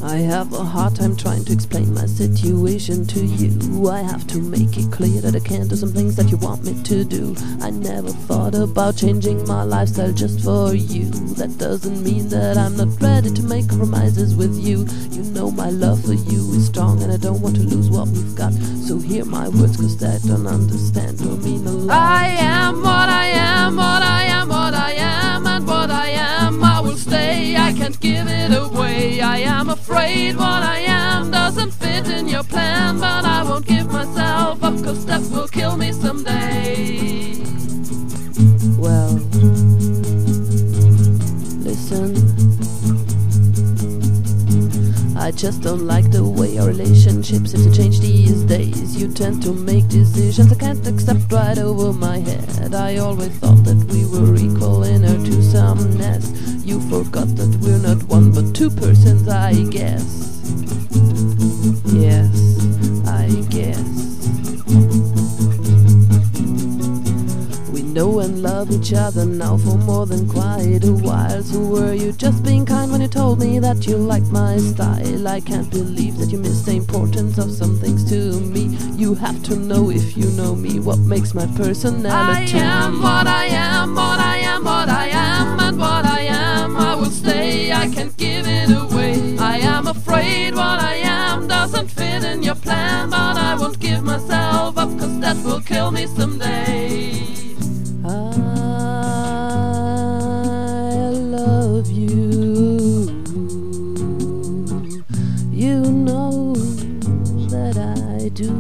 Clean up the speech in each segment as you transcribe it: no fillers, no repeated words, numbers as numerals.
I have a hard time trying to explain my situation to you. I have to make it clear that I can't do some things that you want me to do. I never thought about changing my lifestyle just for you. That doesn't mean that I'm not ready to make compromises with you. You know my love for you is strong and I don't want to lose what we've got. So hear my words, cause I don't understand will mean a lot. I am what I am, what I am, what I am, and what I am I will stay. I can't give it away. I am afraid what I am doesn't fit in your plan, but I won't give myself up, cause that will kill me someday. Well, listen, I just don't like the way our relationships seem to change these days. You tend to make decisions I can't accept right over my head. I always thought that we were equal in our twosomeness. You forgot that we're not one but two persons, I guess. Yes, I guess. We know and love each other now for more than quite a while. So were you just being kind when you told me that you liked my style? I can't believe that you missed the importance of some things to me. You have to know, if you know me, what makes my personality. I am what I am, what I am, what I am, and what I am I will stay. I can't give it away. I am afraid what I am doesn't fit in your plan, but I won't give myself up, cause that will kill me someday. I love you. You know that I do.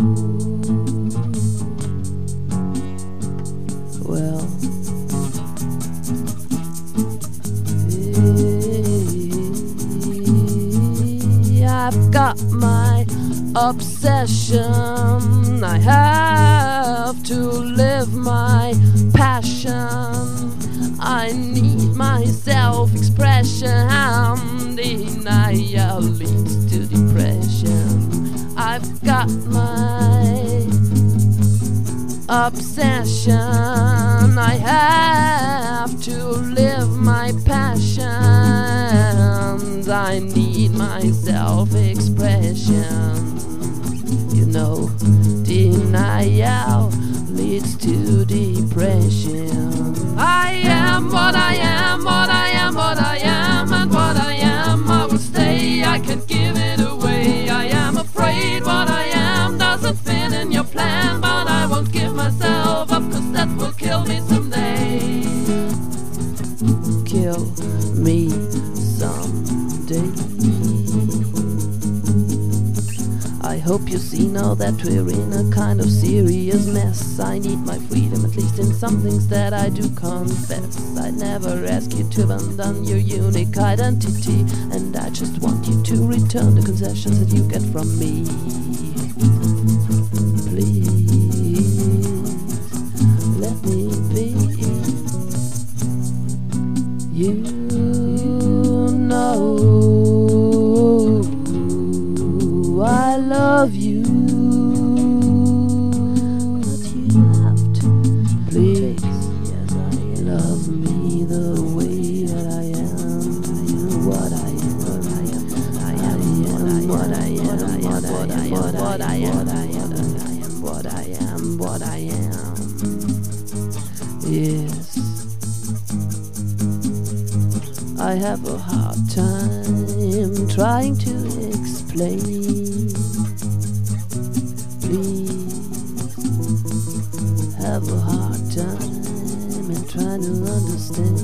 Well, I've got my obsession. I have to live my passion. I need my self-expression. Denial leads to depression. I've got my obsession. I have to live my passion. I need my self-expression. You know, denial leads to depression. I am what I am, what I am, what I am, and what I am I will stay. I can't give it away. I am afraid what I am doesn't fit in your plan, but I won't give myself up, cause that will kill me someday. Kill me someday. I hope you see now that we're in a kind of serious mess. I need my freedom, at least in some things that I do confess. I never ask you to abandon your unique identity, and I just want you to return the concessions that you get from me. Please, let me be. You know I love you, but you have to please, yes, love me the way that I am. I am what I am, I am what I am, what I am, what I am, what I am, what I am. Yes, I have a hard time trying to explain. Please, have a hard time and trying to understand.